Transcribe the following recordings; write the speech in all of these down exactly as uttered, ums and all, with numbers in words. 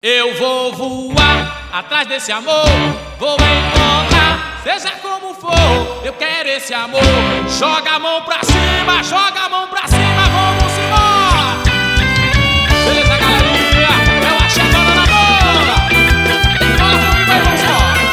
Eu vou voar atrás desse amor, vou encontrar, seja como for, eu quero esse amor. Joga a mão pra cima, joga a mão pra cima, vamos embora. Beleza, galerinha? Eu acho a banda na bola. Tem bola comigo, aí vamos embora.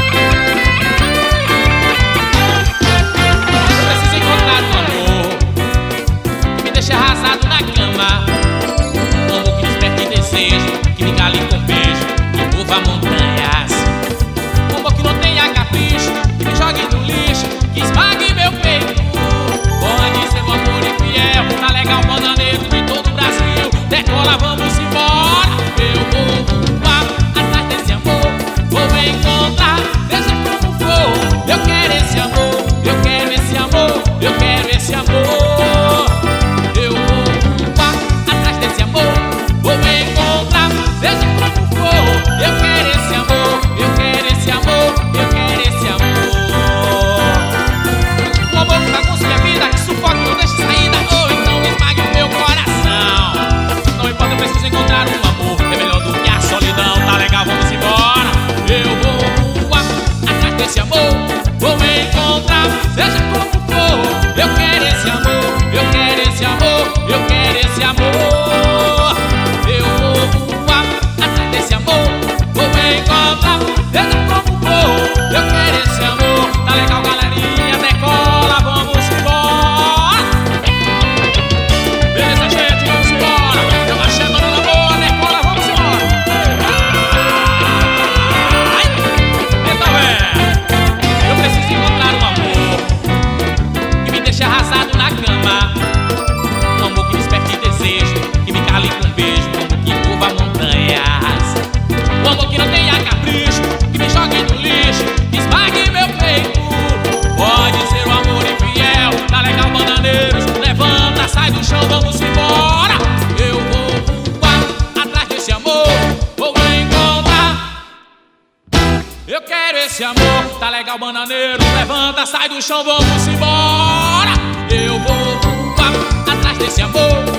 Eu preciso encontrar um amor que me deixe arrasado na cama, um amor que desperte desejo, que me cale com beijo, que mova montanhas. Um amor que não tenha capricho, que me jogue no lixo, que esmague meu peito. Pode ser um amor infiel, tá legal, bananeiro de todo o Brasil. Decola, vamos embora. Eu vou voar atrás desse amor, vou encontrar, seja como for. Eu quero esse amor, eu quero esse amor, eu quero esse amor. Eu vou voar atrás desse amor, vou encontrar, seja como for. Eu quero esse amor, eu quero esse amor, eu quero esse amor. Um amor que bagunça minha vida, que sufoque, não deixe saída, ou então esmague o meu coração. Não importa, eu preciso encontrar um amor, é melhor do que a solidão. Tá legal, vamos embora. Eu vou voar atrás desse amor, vou encontrar, seja como for. Eu quero esse amor, eu quero esse amor, eu quero esse amor. Eu vou voar atrás desse amor, vou encontrar, seja como for. Eu quero esse amor, tá legal, galerinha? Decola, vamos embora. Beleza, gente, vamos embora. Eu achei a banda na boa, decola, vamos embora. Ai, então é, eu preciso encontrar um amor que me deixe arrasado na cama, um amor que desperte desejo, que me cale com beijo, um amor que mova montanhas. Um amor que não tenha capricho, que me jogue no lixo, que esmague meu peito. Pode ser um amor infiel, tá legal, bananeiros? Levanta, sai do chão, vamos embora. Eu vou voar atrás desse amor, vou encontrar. Eu quero esse amor, tá legal, bananeiro? Levanta, sai do chão, vamos embora. Eu vou voar atrás desse amor,